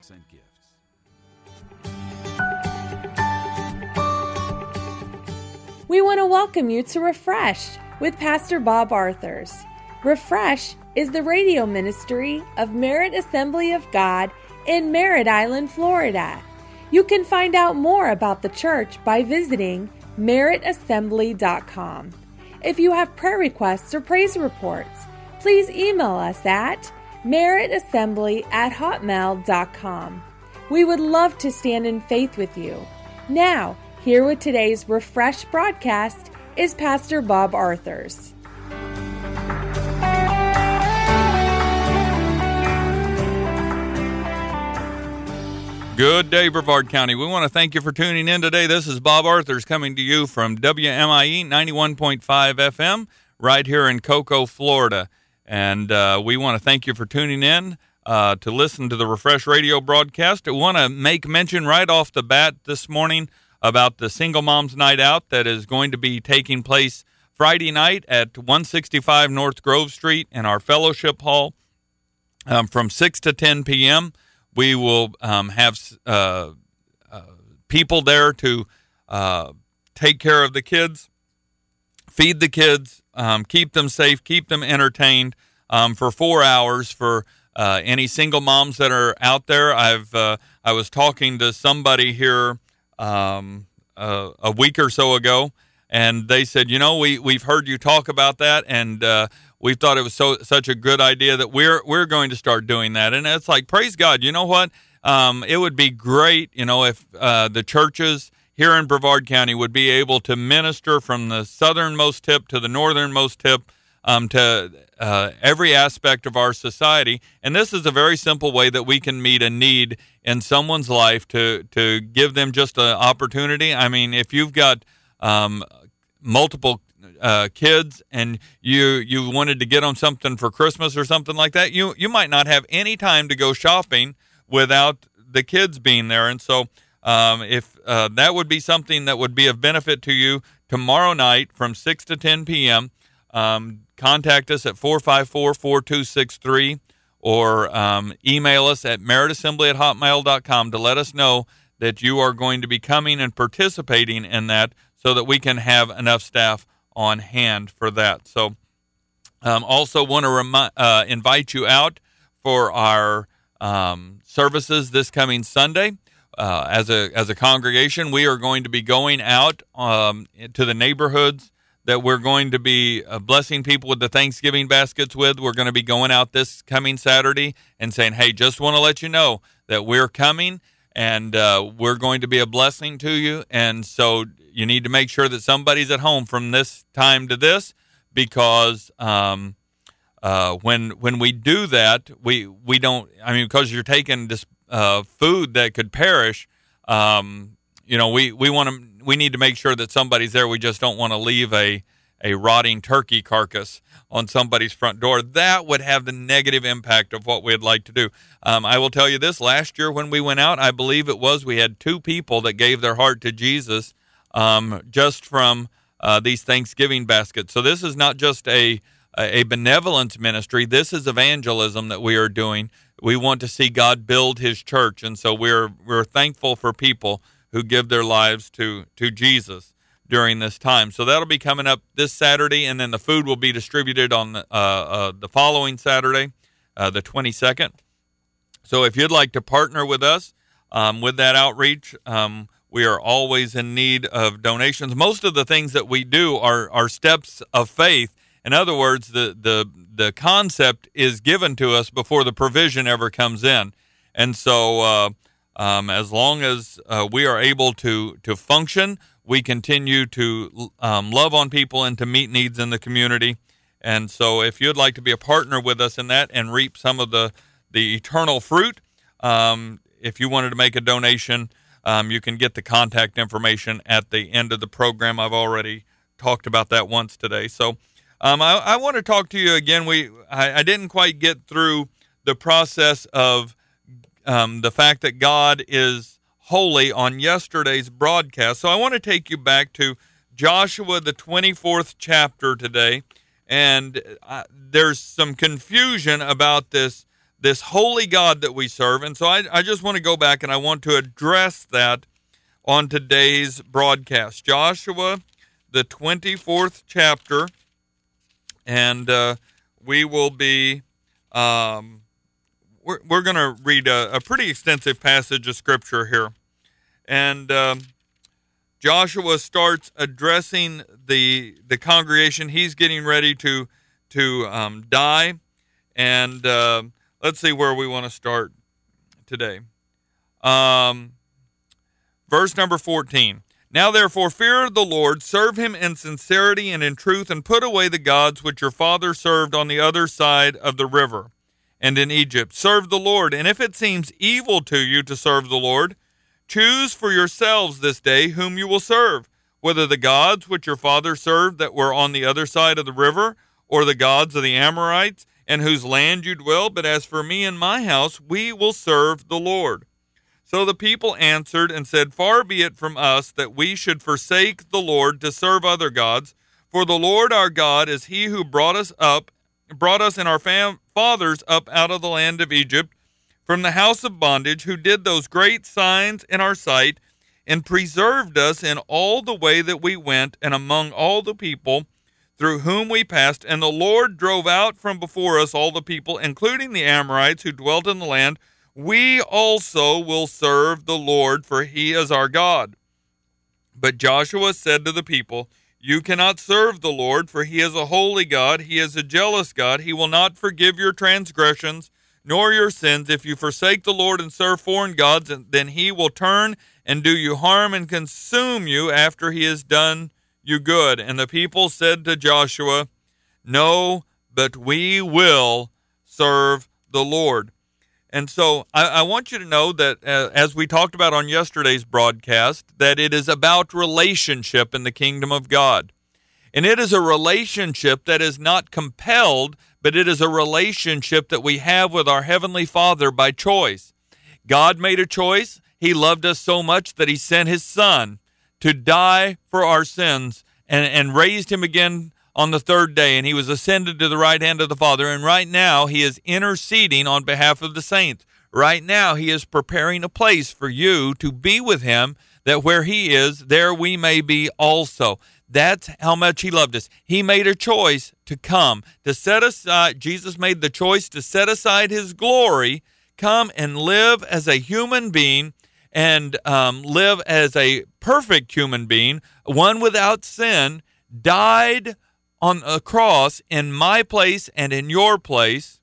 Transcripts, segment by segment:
Sent gifts. We want to welcome you to Refreshed with Pastor Bob Arthurs. Refresh is the radio ministry of Merritt Assembly of God in Merritt Island, Florida. You can find out more about the church by visiting merrittassembly.com. If you have prayer requests or praise reports, please email us at merrittassembly@hotmail.com. We would love to stand in faith with you. Now, here with today's Refresh broadcast is Pastor Bob Arthurs. Good day, Brevard County. We want to thank you for tuning in today. This is Bob Arthurs coming to you from WMIE 91.5 FM right here in Cocoa, Florida. And we want to thank you for tuning in to listen to the Refresh Radio broadcast. I want to make mention right off the bat this morning about the Single Moms Night Out that is going to be taking place Friday night at 165 North Grove Street in our fellowship hall from 6 to 10 p.m. We will have people there to take care of the kids, feed the kids, keep them safe, keep them entertained for 4 hours for any single moms that are out there. I was talking to somebody here a week or so ago, and they said, you know, we've heard you talk about that, and we thought it was such a good idea that we're going to start doing that. And it's like, praise God. You know what? It would be great, you know, if the churches here in Brevard County would be able to minister from the southernmost tip to the northernmost tip to every aspect of our society. And this is a very simple way that we can meet a need in someone's life to give them just an opportunity. I mean, if you've got multiple kids and you wanted to get them something for Christmas or something like that, you might not have any time to go shopping without the kids being there. And so if that would be something that would be of benefit to you, tomorrow night from 6 to 10 p.m., contact us at 454-4263 or email us at merrittassembly@hotmail.com to let us know that you are going to be coming and participating in that so that we can have enough staff on hand for that. So also want to invite you out for our services this coming Sunday. As a congregation, we are going to be going out to the neighborhoods that we're going to be blessing people with the Thanksgiving baskets with. We're going to be going out this coming Saturday and saying, hey, just want to let you know that we're coming and we're going to be a blessing to you. And so you need to make sure that somebody's at home from this time to this, because when we do that, we don't, I mean, because you're taking this food that could perish, you know, we need to make sure that somebody's there. We just don't want to leave a rotting turkey carcass on somebody's front door. That would have the negative impact of what we'd like to do. I will tell you this, last year when we went out, I believe we had 2 people that gave their heart to Jesus just from these Thanksgiving baskets. So this is not just a benevolence ministry. This is evangelism that we are doing. We want to see God build his church. And so we're thankful for people who give their lives to Jesus during this time. So that'll be coming up this Saturday, and then the food will be distributed on the following Saturday, the 22nd. So if you'd like to partner with us with that outreach, we are always in need of donations. Most of the things that we do are steps of faith. In other words, the concept is given to us before the provision ever comes in. And so as long as we are able to function, we continue to love on people and to meet needs in the community. And so if you'd like to be a partner with us in that and reap some of the eternal fruit, if you wanted to make a donation, you can get the contact information at the end of the program. I've already talked about that once today. So I want to talk to you again. I didn't quite get through the process of the fact that God is holy on yesterday's broadcast. So I want to take you back to Joshua, the 24th chapter today. And there's some confusion about this this holy God that we serve. And so I just want to go back and I want to address that on today's broadcast. Joshua, the 24th chapter, and we will be, we're going to read a pretty extensive passage of Scripture here. And Joshua starts addressing the congregation. He's getting ready to die. And let's see where we want to start today. Verse number 14. Now therefore fear the Lord, serve him in sincerity and in truth, and put away the gods which your father served on the other side of the river and in Egypt. Serve the Lord, and if it seems evil to you to serve the Lord, choose for yourselves this day whom you will serve, whether the gods which your father served that were on the other side of the river, or the gods of the Amorites, in whose land you dwell. But as for me and my house, we will serve the Lord. So the people answered and said, Far be it from us that we should forsake the Lord to serve other gods. For the Lord our God is he who brought us and our fathers up out of the land of Egypt, from the house of bondage, who did those great signs in our sight, and preserved us in all the way that we went, and among all the people through whom we passed. And the Lord drove out from before us all the people, including the Amorites who dwelt in the land. We also will serve the Lord, for he is our God. But Joshua said to the people, You cannot serve the Lord, for he is a holy God. He is a jealous God. He will not forgive your transgressions nor your sins. If you forsake the Lord and serve foreign gods, then he will turn and do you harm and consume you after he has done you good. And the people said to Joshua, No, but we will serve the Lord. And so I want you to know that, as we talked about on yesterday's broadcast, that it is about relationship in the kingdom of God. And it is a relationship that is not compelled, but it is a relationship that we have with our Heavenly Father by choice. God made a choice. He loved us so much that he sent his Son to die for our sins and raised him again on the third day, and he was ascended to the right hand of the Father. And right now he is interceding on behalf of the saints. Right now he is preparing a place for you to be with him, that where he is, there we may be also. That's how much he loved us. He made a choice to come, to set aside. Jesus made the choice to set aside his glory, come and live as a human being, and live as a perfect human being, one without sin, died on a cross in my place and in your place,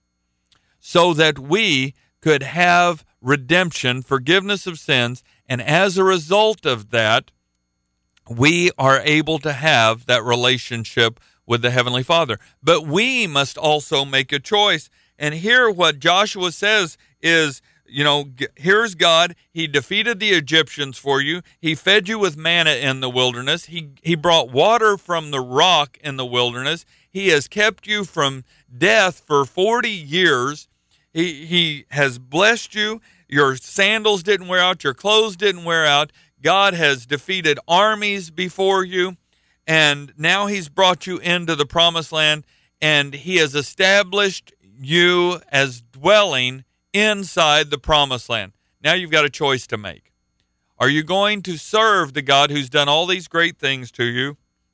so that we could have redemption, forgiveness of sins, and as a result of that, we are able to have that relationship with the Heavenly Father. But we must also make a choice. And here what Joshua says is, here's God. He defeated the Egyptians for you. He fed you with manna in the wilderness. He brought water from the rock in the wilderness. He has kept you from death for 40 years. He has blessed you. Your sandals didn't wear out. Your clothes didn't wear out. God has defeated armies before you. And now he's brought you into the promised land. And he has established you as dwelling inside the promised land. Now you've got a choice to make. Are you going to serve the God who's done all these great things to you?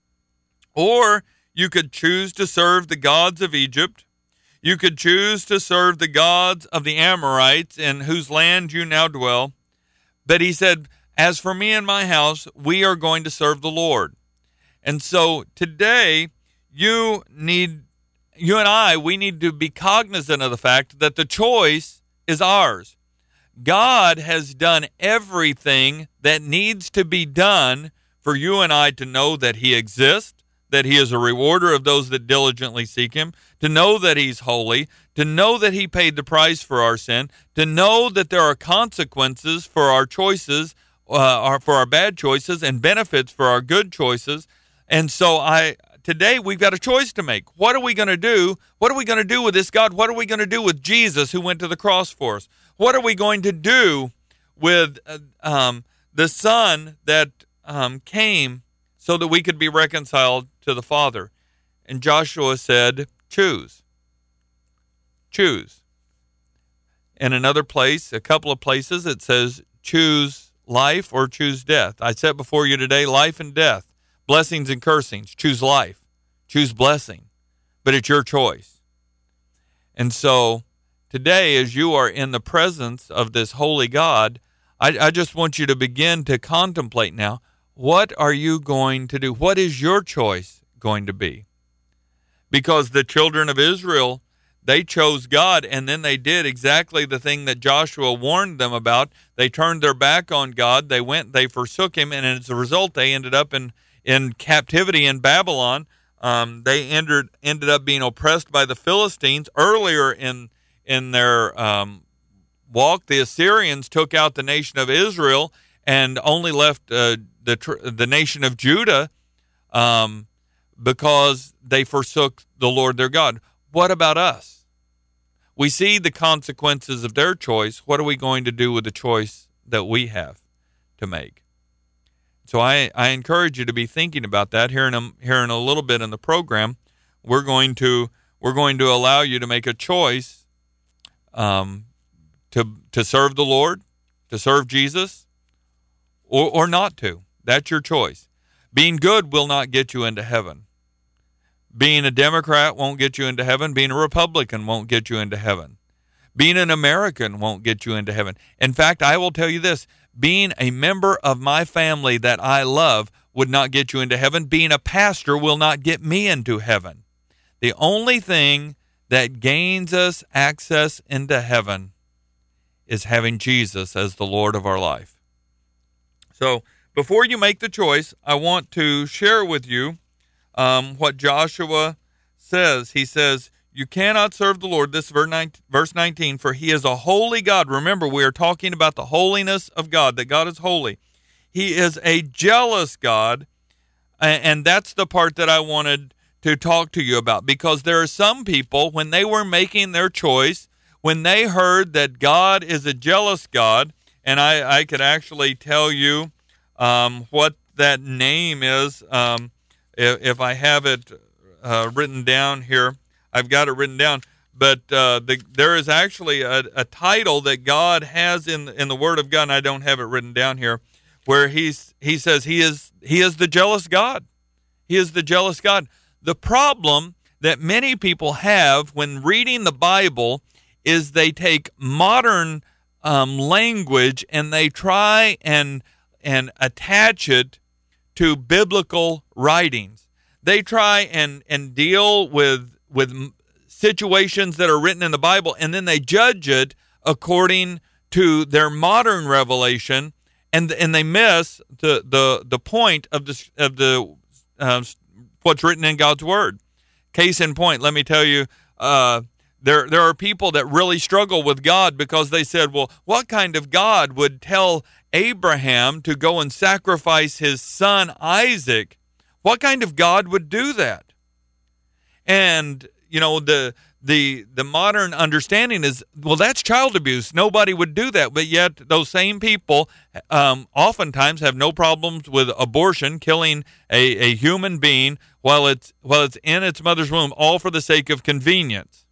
Or you could choose to serve the gods of Egypt. You could choose to serve the gods of the Amorites, in whose land you now dwell. But he said, as for me and my house, we are going to serve the Lord. And so today, you and I, we need to be cognizant of the fact that the choice is ours. God has done everything that needs to be done for you and I to know that he exists, that he is a rewarder of those that diligently seek him, to know that he's holy, to know that he paid the price for our sin, to know that there are consequences for our choices, for our bad choices, and benefits for our good choices. And so today we've got a choice to make. What are we going to do? What are we going to do with this God? What are we going to do with Jesus who went to the cross for us? What are we going to do with the Son that came so that we could be reconciled to the Father? And Joshua said, choose. Choose. In another place, a couple of places, it says, choose life or choose death. I set before you today life and death, blessings and cursings. Choose life, choose blessing, but it's your choice. And so today, as you are in the presence of this holy God, I just want you to begin to contemplate now, what are you going to do? What is your choice going to be? Because the children of Israel, they chose God, and then they did exactly the thing that Joshua warned them about. They turned their back on God. They forsook him, and as a result, they ended up in captivity in Babylon. They ended up being oppressed by the Philistines. Earlier in their walk, the Assyrians took out the nation of Israel and only left the nation of Judah because they forsook the Lord their God. What about us? We see the consequences of their choice. What are we going to do with the choice that we have to make? So I encourage you to be thinking about that. Here in a little bit in the program, we're going to allow you to make a choice to serve the Lord, to serve Jesus, or not to. That's your choice. Being good will not get you into heaven. Being a Democrat won't get you into heaven. Being a Republican won't get you into heaven. Being an American won't get you into heaven. In fact, I will tell you this. Being a member of my family that I love would not get you into heaven. Being a pastor will not get me into heaven. The only thing that gains us access into heaven is having Jesus as the Lord of our life. So before you make the choice, I want to share with you what Joshua says. He says, you cannot serve the Lord, this verse 19, for he is a holy God. Remember, we are talking about the holiness of God, that God is holy. He is a jealous God, and that's the part that I wanted to talk to you about, because there are some people, when they were making their choice, when they heard that God is a jealous God, and I could actually tell you what that name is, if I have it written down here. I've got it written down, but there is actually a title that God has in the Word of God, and I don't have it written down here, where he says he is the jealous God. He is the jealous God. The problem that many people have when reading the Bible is they take modern language and they try and attach it to biblical writings. They try and deal with situations that are written in the Bible, and then they judge it according to their modern revelation, and they miss the point of the what's written in God's Word. Case in point, let me tell you, there are people that really struggle with God because they said, well, what kind of God would tell Abraham to go and sacrifice his son Isaac? What kind of God would do that? And, you know, the modern understanding is, well, that's child abuse. Nobody would do that. But yet those same people oftentimes have no problems with abortion, killing a human being while it's in its mother's womb, all for the sake of convenience.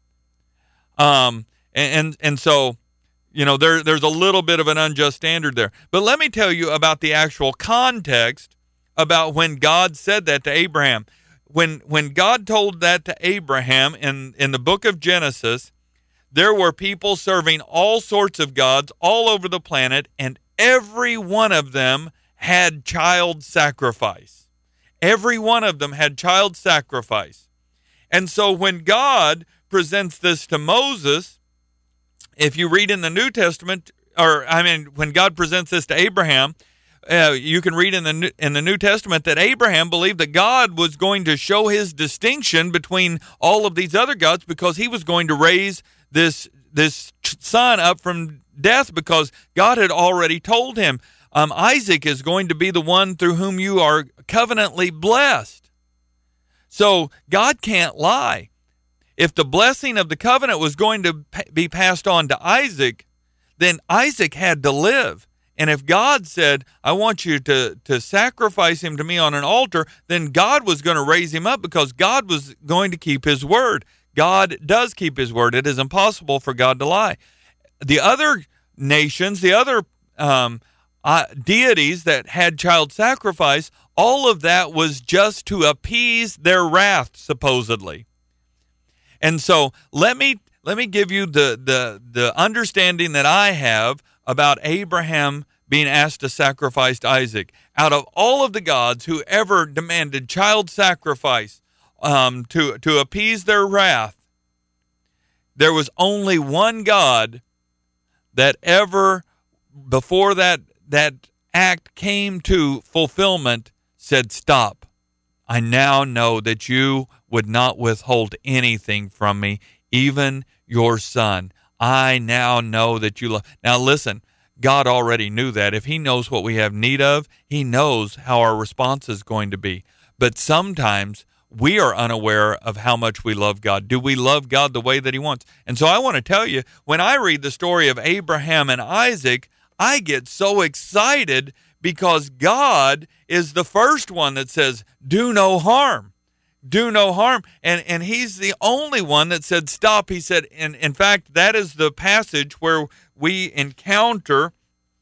And so, you know, there's a little bit of an unjust standard there. But let me tell you about the actual context about when God said that to Abraham. When God told that to Abraham in the book of Genesis, there were people serving all sorts of gods all over the planet, and every one of them had child sacrifice. Every one of them had child sacrifice. And so when God presents this to Moses, if you read in the New Testament, when God presents this to Abraham, you can read in the New Testament that Abraham believed that God was going to show his distinction between all of these other gods, because he was going to raise this son up from death, because God had already told him, Isaac is going to be the one through whom you are covenantly blessed. So God can't lie. If the blessing of the covenant was going to be passed on to Isaac, then Isaac had to live. And if God said, I want you to sacrifice him to me on an altar, then God was going to raise him up, because God was going to keep his word. God does keep his word. It is impossible for God to lie. the other nations, the other deities that had child sacrifice, all of that was just to appease their wrath, supposedly. And so let me give you the understanding that I have about Abraham being asked to sacrifice Isaac. Out of all of the gods who ever demanded child sacrifice to appease their wrath, there was only one God that ever, before that act came to fulfillment, said, "Stop. I now know that you would not withhold anything from me, even your son. I now know that you love." Now listen, God already knew that. If he knows what we have need of, he knows how our response is going to be. But sometimes we are unaware of how much we love God. Do we love God the way that he wants? And so I want to tell you, when I read the story of Abraham and Isaac, I get so excited because God is the first one that says, do no harm. Do no harm. And he's the only one that said, stop. He said, and in fact, that is the passage where we encounter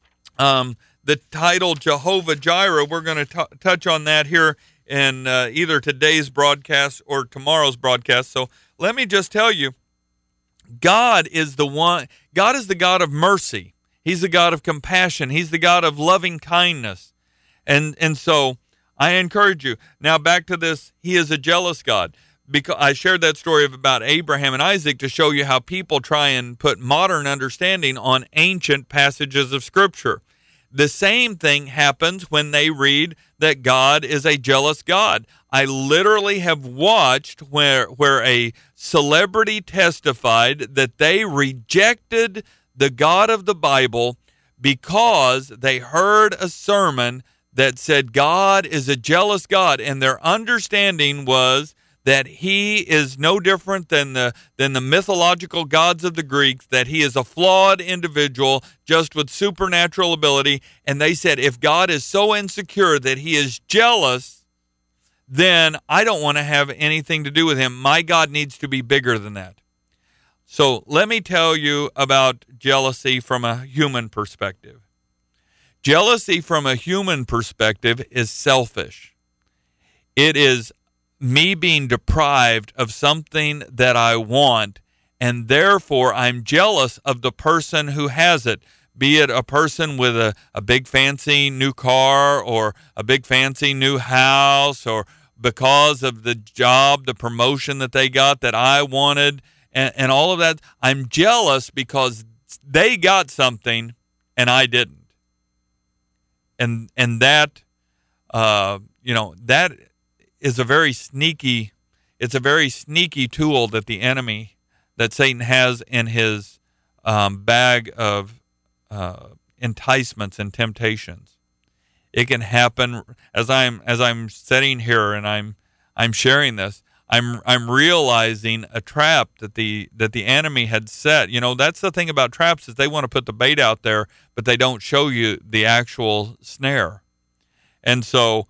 the title Jehovah Jireh. We're going to touch on that here in either today's broadcast or tomorrow's broadcast. So let me just tell you, God is the God of mercy. He's the God of compassion. He's the God of loving kindness. And so I encourage you. Now back to this, he is a jealous God. Because I shared that story about Abraham and Isaac to show you how people try and put modern understanding on ancient passages of Scripture. The same thing happens when they read that God is a jealous God. I literally have watched where a celebrity testified that they rejected the God of the Bible because they heard a sermon that said God is a jealous God, and their understanding was that he is no different than the mythological gods of the Greeks, that he is a flawed individual just with supernatural ability. And they said, if God is so insecure that he is jealous, then I don't want to have anything to do with him. My God needs to be bigger than that. So let me tell you about jealousy from a human perspective. Jealousy from a human perspective is selfish. It is me being deprived of something that I want, and therefore I'm jealous of the person who has it, be it a person with a big fancy new car or a big fancy new house, or because of the job, the promotion that they got that I wanted, and all of that. I'm jealous because they got something and I didn't. And that, that is a very sneaky tool that the enemy, that Satan has in his bag of enticements and temptations. It can happen as I'm sitting here and I'm sharing this. I'm realizing a trap that the enemy had set. You know, that's the thing about traps, is they want to put the bait out there, but they don't show you the actual snare. And so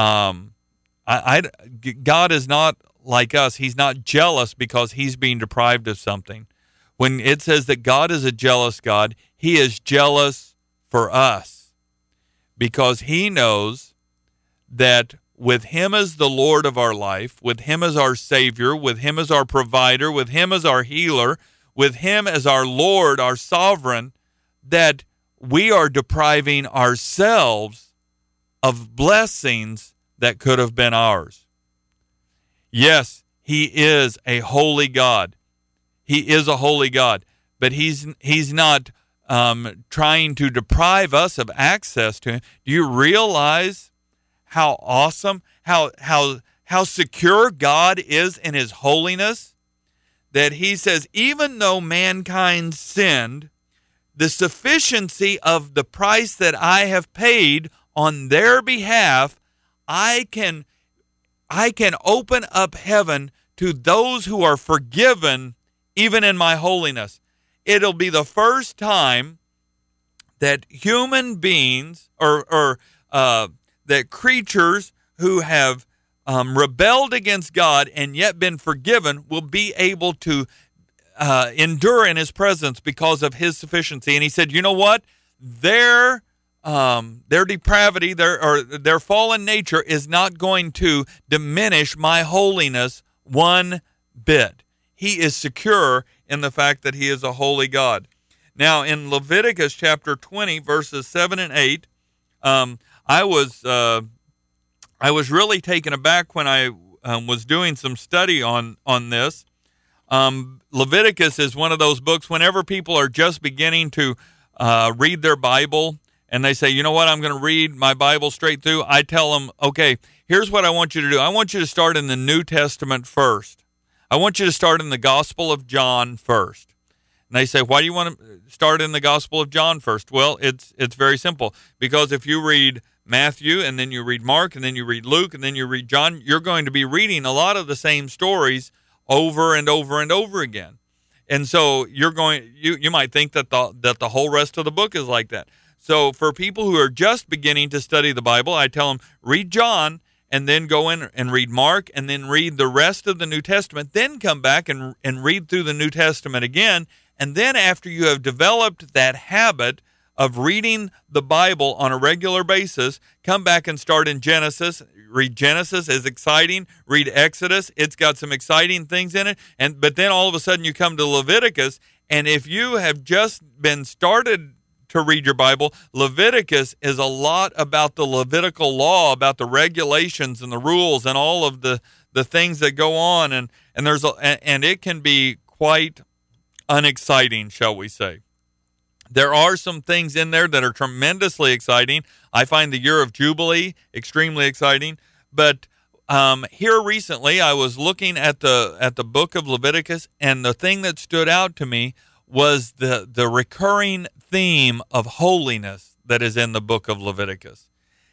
God is not like us. He's not jealous because he's being deprived of something. When it says that God is a jealous God, he is jealous for us because he knows that with him as the Lord of our life, with him as our Savior, with him as our provider, with him as our healer, with him as our Lord, our sovereign, that we are depriving ourselves of blessings that could have been ours. Yes, he is a holy God. He is a holy God, but he's not trying to deprive us of access to him. Do you realize how awesome, how secure God is in his holiness? That he says, even though mankind sinned, the sufficiency of the price that I have paid on their behalf, I can open up heaven to those who are forgiven, even in my holiness. It'll be the first time that human beings or that creatures who have rebelled against God and yet been forgiven will be able to endure in his presence because of his sufficiency. And he said, you know what? Their depravity, their fallen nature is not going to diminish my holiness one bit. He is secure in the fact that he is a holy God. Now, in Leviticus chapter 20, verses 7 and 8, I was really taken aback when I was doing some study on this. Leviticus is one of those books, whenever people are just beginning to read their Bible, and they say, you know what, I'm going to read my Bible straight through, I tell them, okay, here's what I want you to do. I want you to start in the New Testament first. I want you to start in the Gospel of John first. And they say, why do you want to start in the Gospel of John first? Well, it's very simple. Because if you read Matthew, and then you read Mark, and then you read Luke, and then you read John, you're going to be reading a lot of the same stories over and over and over again. And so you might think that the whole rest of the book is like that. So for people who are just beginning to study the Bible, I tell them, read John, and then go in and read Mark, and then read the rest of the New Testament, then come back and read through the New Testament again. And then after you have developed that habit of reading the Bible on a regular basis, come back and start in Genesis. Read Genesis, it's exciting. Read Exodus, it's got some exciting things in it. But then all of a sudden you come to Leviticus, and if you have just been started to read your Bible, Leviticus is a lot about the Levitical law, about the regulations and the rules and all of the things that go on, and it can be quite unexciting, shall we say. There are some things in there that are tremendously exciting. I find the year of Jubilee extremely exciting. But here recently, I was looking at the book of Leviticus, and the thing that stood out to me was the recurring theme of holiness that is in the book of Leviticus.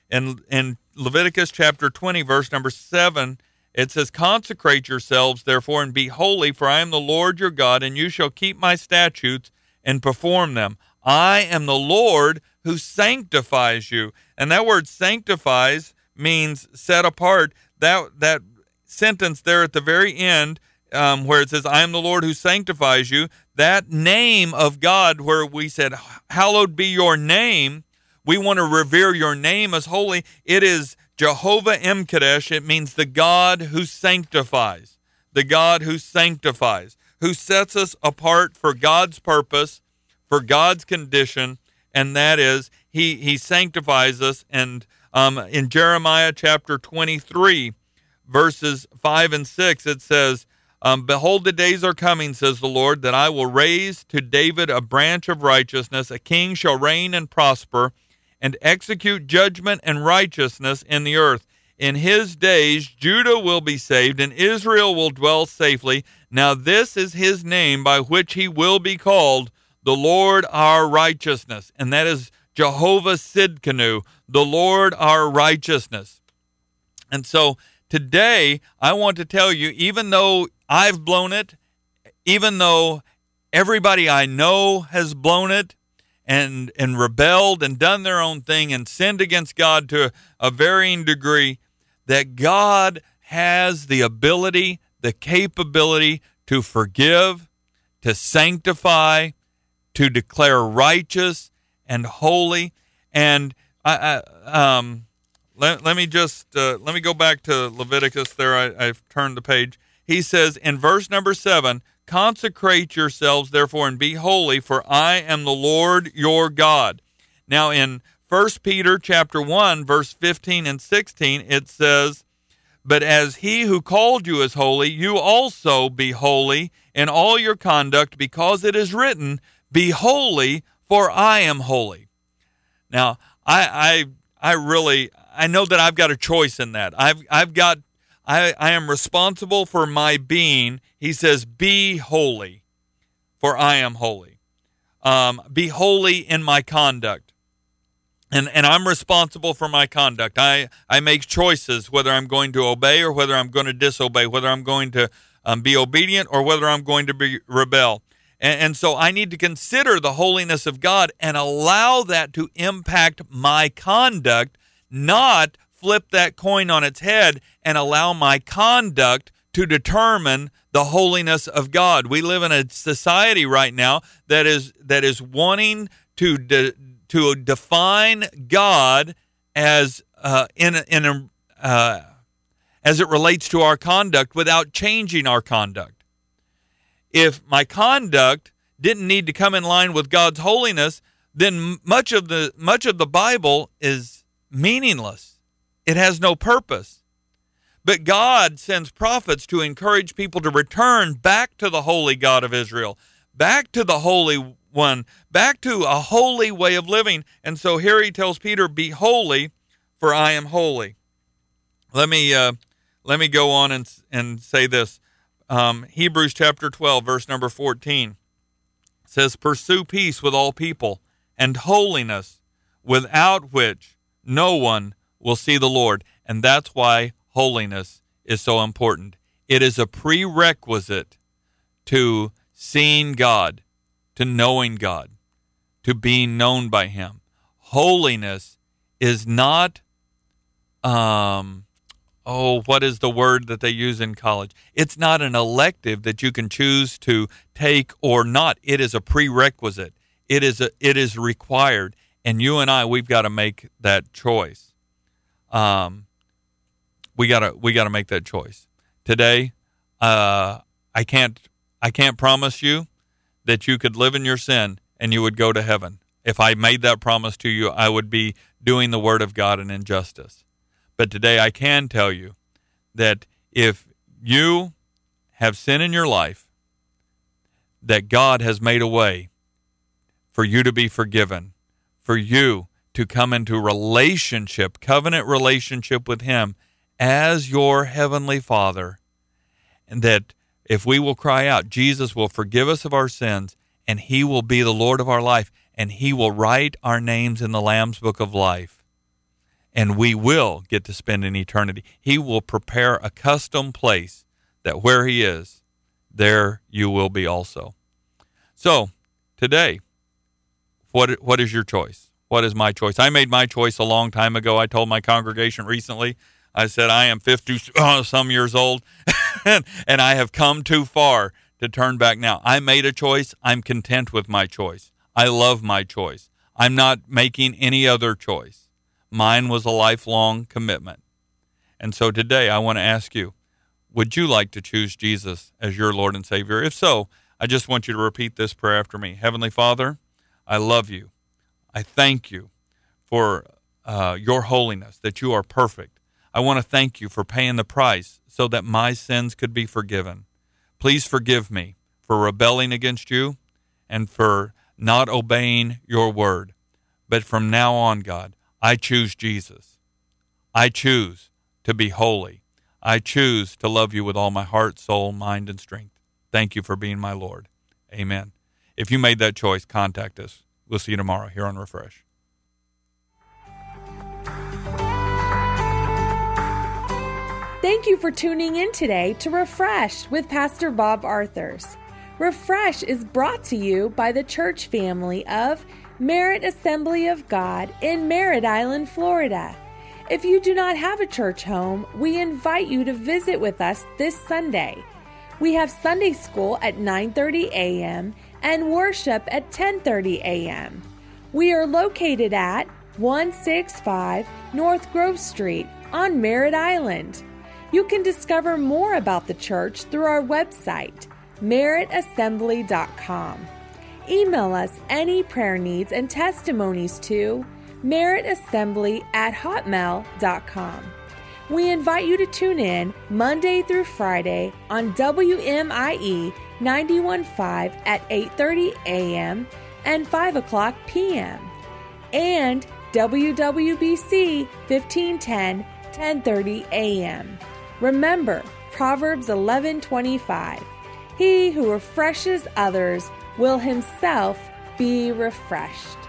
In Leviticus chapter 20, verse number 7, it says, consecrate yourselves, therefore, and be holy, for I am the Lord your God, and you shall keep my statutes and perform them. I am the Lord who sanctifies you. And that word sanctifies means set apart. That sentence there at the very end, where it says, I am the Lord who sanctifies you, that name of God, where we said, hallowed be your name, we want to revere your name as holy. It is Jehovah M'Kadesh. It means the God who sanctifies, the God who sanctifies, who sets us apart for God's purpose, for God's condition, and that is he sanctifies us. And in Jeremiah chapter 23, verses 5 and 6, it says, behold, the days are coming, says the Lord, that I will raise to David a branch of righteousness. A king shall reign and prosper and execute judgment and righteousness in the earth. In his days, Judah will be saved and Israel will dwell safely. Now this is his name by which he will be called, the Lord our righteousness. And that is Jehovah Sidkenu, the Lord our righteousness. And so today, I want to tell you, even though I've blown it, even though everybody I know has blown it and rebelled and done their own thing and sinned against God to a varying degree, that God has the ability, the capability to forgive, to sanctify, to declare righteous and holy. And let me go back to Leviticus there. I've turned the page. He says in verse number 7, consecrate yourselves, therefore, and be holy, for I am the Lord your God. Now in 1 Peter chapter 1, verse 15 and 16, it says, but as he who called you is holy, you also be holy in all your conduct, because it is written, be holy, for I am holy. Now, I know that I've got a choice in that. I am responsible for my being. He says, be holy, for I am holy. Be holy in my conduct. And I'm responsible for my conduct. I make choices whether I'm going to obey or whether I'm going to disobey, whether I'm going to be obedient or whether I'm going to rebel. And so I need to consider the holiness of God and allow that to impact my conduct, not flip that coin on its head and allow my conduct to determine the holiness of God. We live in a society right now that is wanting to define God as as it relates to our conduct without changing our conduct. If my conduct didn't need to come in line with God's holiness, then much of the Bible is meaningless. It has no purpose. But God sends prophets to encourage people to return back to the holy God of Israel, back to the Holy One, back to a holy way of living. And so here he tells Peter, "Be holy, for I am holy." Let me go on and say this. Hebrews chapter 12, verse number 14 says, "Pursue peace with all people and holiness, without which no one will see the Lord." And that's why holiness is so important. It is a prerequisite to seeing God, to knowing God, to being known by Him. Holiness is not, what is the word that they use in college? It's not an elective that you can choose to take or not. It is a prerequisite. It is required. And you and I, we've got to make that choice. We gotta make that choice today. I can't promise you that you could live in your sin and you would go to heaven. If I made that promise to you, I would be doing the Word of God an injustice. But today I can tell you that if you have sin in your life, that God has made a way for you to be forgiven, for you to come into relationship, covenant relationship with Him as your Heavenly Father, and that if we will cry out, Jesus will forgive us of our sins, and He will be the Lord of our life, and He will write our names in the Lamb's Book of Life, and we will get to spend an eternity. He will prepare a custom place that where He is, there you will be also. So, today, what is your choice? What is my choice? I made my choice a long time ago. I told my congregation recently, I said, I am 50-some years old, and I have come too far to turn back now. I made a choice. I'm content with my choice. I love my choice. I'm not making any other choice. Mine was a lifelong commitment. And so today I want to ask you, would you like to choose Jesus as your Lord and Savior? If so, I just want you to repeat this prayer after me. Heavenly Father, I love you. I thank you for your holiness, that you are perfect. I want to thank you for paying the price so that my sins could be forgiven. Please forgive me for rebelling against you and for not obeying your word. But from now on, God, I choose Jesus. I choose to be holy. I choose to love you with all my heart, soul, mind, and strength. Thank you for being my Lord. Amen. If you made that choice, contact us. We'll see you tomorrow here on Refresh. Thank you for tuning in today to Refresh with Pastor Bob Arthurs. Refresh is brought to you by the church family of Merritt Assembly of God in Merritt Island, Florida. If you do not have a church home, we invite you to visit with us this Sunday. We have Sunday school at 9:30 a.m. and worship at 10:30 a.m. We are located at 165 North Grove Street on Merritt Island. You can discover more about the church through our website, merrittassembly.com. Email us any prayer needs and testimonies to merrittassembly@hotmail.com. We invite you to tune in Monday through Friday on WMIE 91.5 at 8:30 a.m. and 5 o'clock p.m. and WWBC 1510, 10:30 a.m. Remember Proverbs 11:25. He who refreshes others will himself be refreshed.